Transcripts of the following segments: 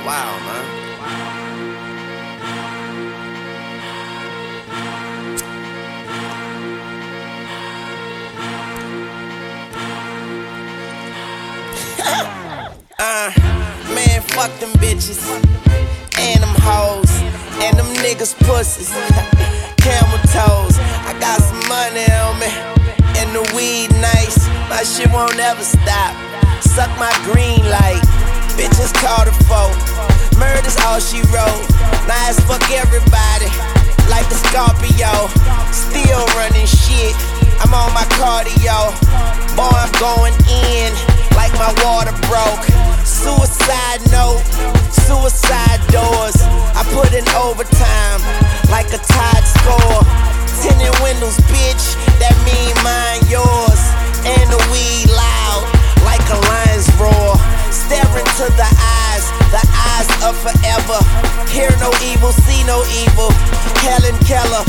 Wow, man. Man, fuck them bitches and them hoes and them niggas pussies. Camel toes. I got some money on me and the weed nice. My shit won't ever stop. Suck my green light. Bitches call the foe. Murder's all she wrote. Nice fuck everybody like a Scorpio. Still running shit. I'm on my cardio. Boy, I'm going in like my water broke. Suicide note, suicide doors. I put in overtime like a tied score. Tinted windows, bitch, that mean mine yours. And the weed loud like a lion's roar. Staring to the eyes of forever. Hear no evil, see no evil. Helen Keller,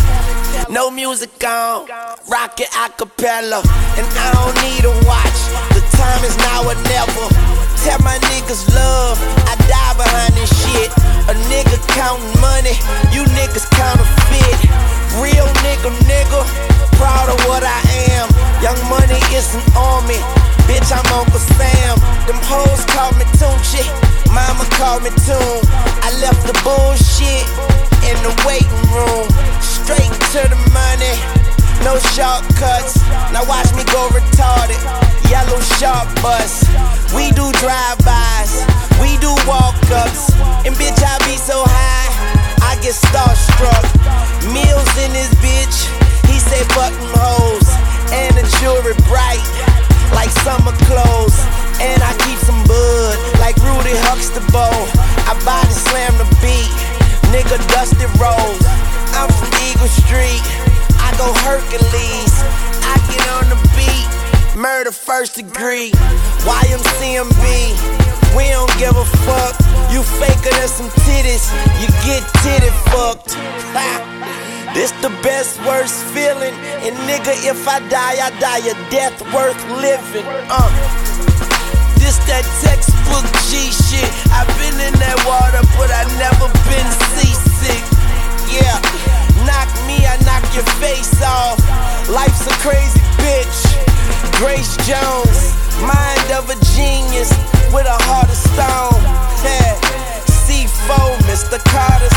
no music on, rock it acapella. And I don't need a watch, the time is now or never. Tell my niggas love, I die behind this shit. A nigga counting money, you niggas counterfeit. Real nigga, proud of what I am. Young Money is an army, bitch, I'm Uncle Sam. Them hoes call me Tunchi, mama call me Toon. I left the bullshit in the waiting room. Straight to the money, no shortcuts. Now watch me go retarded. Yellow sharp bus. We do drive-bys, we do walk-ups. And bitch, I be so high, I get starstruck. Meals in this bitch, he say fuck them hoes. And the jewelry bright, like summer clothes. And I keep some bud, like Rudy Huxtable. I body slam the beat, nigga Dusty Rose. I'm from Eagle Street, I go Hercules. I get on the beat, murder first degree. YMCMB, we don't give a fuck. You faker than some titties, you get titty fucked. This the best, worst feeling. And nigga, if I die a death worth living. This that textbook G shit. I've been in that water, but I never been seasick. Yeah, knock me, I knock your face off. Life's a crazy bitch. Grace Jones, mind of a genius with a heart of stone. Yeah, C4, Mr. Carter